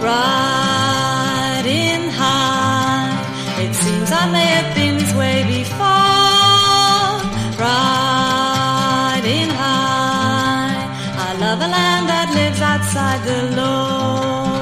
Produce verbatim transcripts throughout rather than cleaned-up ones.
riding high. It seems I may have been this way before. Riding high, I love a land that lives outside the law.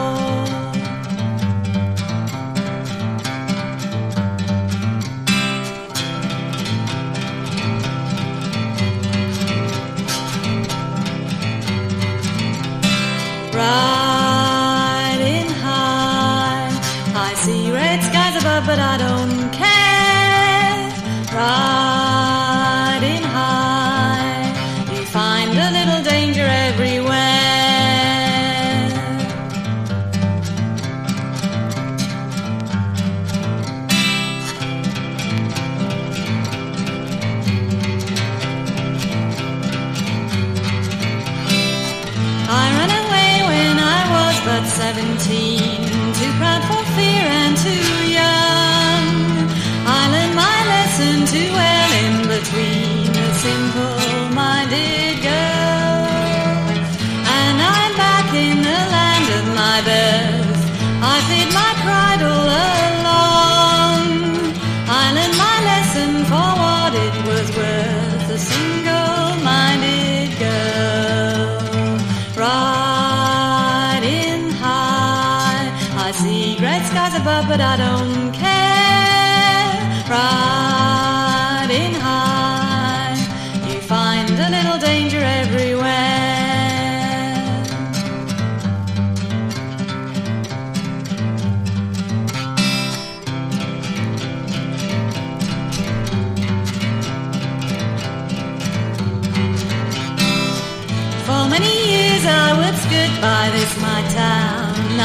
Riding high, I see red skies above, but I don't care. Riding high, you find a little danger everywhere. I ran away when I was but seventeen, too proud for fear and too young. I learned my lesson too well in between a simple-minded girl. And I'm back in the land of my birth. I feared my pride all along. I learned my lesson for what it was worth, a single-minded girl. Riding high, I see great skies above, but I don't care. Riding high, you find a little danger everywhere. For many years I would skirt by this my town.